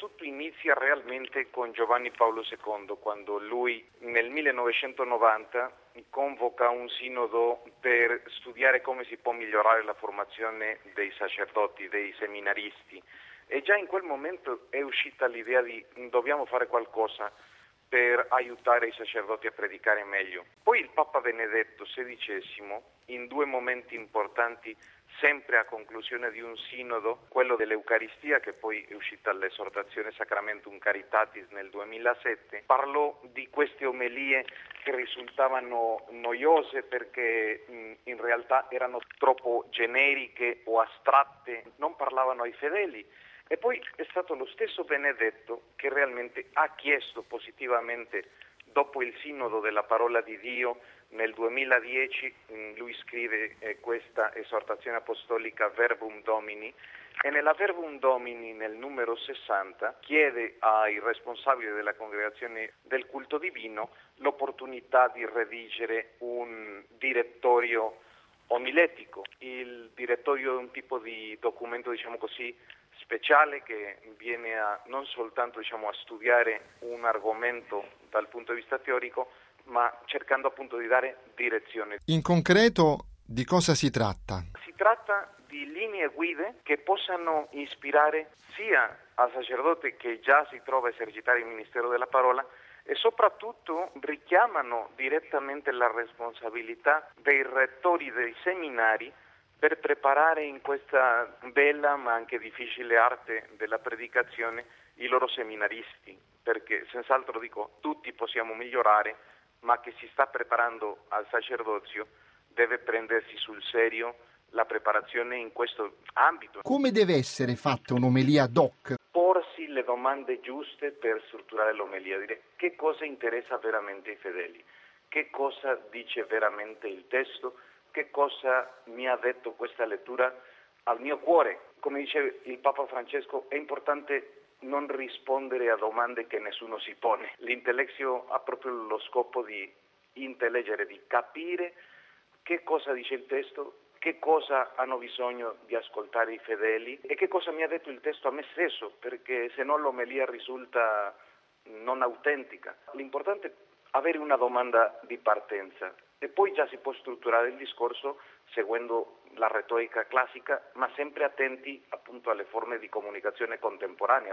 tutto inizia realmente con Giovanni Paolo II, quando lui nel 1990 convoca un sinodo per studiare come si può migliorare la formazione dei sacerdoti, dei seminaristi. E già in quel momento è uscita l'idea di dobbiamo fare qualcosa per aiutare i sacerdoti a predicare meglio. Poi il Papa Benedetto XVI, in due momenti importanti, sempre a conclusione di un sinodo, quello dell'Eucaristia, che poi è uscita all'esortazione Sacramentum Caritatis nel 2007, parlò di queste omelie che risultavano noiose perché in realtà erano troppo generiche o astratte, non parlavano ai fedeli. E poi è stato lo stesso Benedetto che realmente ha chiesto positivamente, dopo il sinodo della parola di Dio, nel 2010 lui scrive questa esortazione apostolica Verbum Domini, e nella Verbum Domini, nel numero 60, chiede ai responsabili della congregazione del culto divino l'opportunità di redigere un direttorio omiletico. Il direttorio è un tipo di documento, diciamo così, speciale che viene a non soltanto a studiare un argomento dal punto di vista teorico, ma cercando appunto di dare direzione. In concreto, di cosa si tratta? Si tratta di linee guide che possano ispirare sia al sacerdote che già si trova a esercitare il ministero della parola e soprattutto richiamano direttamente la responsabilità dei rettori dei seminari per preparare in questa bella ma anche difficile arte della predicazione i loro seminaristi, perché senz'altro tutti possiamo migliorare, ma che si sta preparando al sacerdozio deve prendersi sul serio la preparazione in questo ambito. Come deve essere fatta un'omelia doc? Porsi le domande giuste per strutturare l'omelia, dire che cosa interessa veramente ai fedeli, che cosa dice veramente il testo, che cosa mi ha detto questa lettura al mio cuore. Come dice il Papa Francesco, è importante non rispondere a domande che nessuno si pone. L'intellexio ha proprio lo scopo di intellegere, di capire che cosa dice il testo, che cosa hanno bisogno di ascoltare i fedeli e che cosa mi ha detto il testo a me stesso, perché se no l'omelia risulta non autentica. L'importante è avere una domanda di partenza e poi già si può strutturare il discorso seguendo la retorica classica, ma sempre attenti appunto alle forme di comunicazione contemporanea.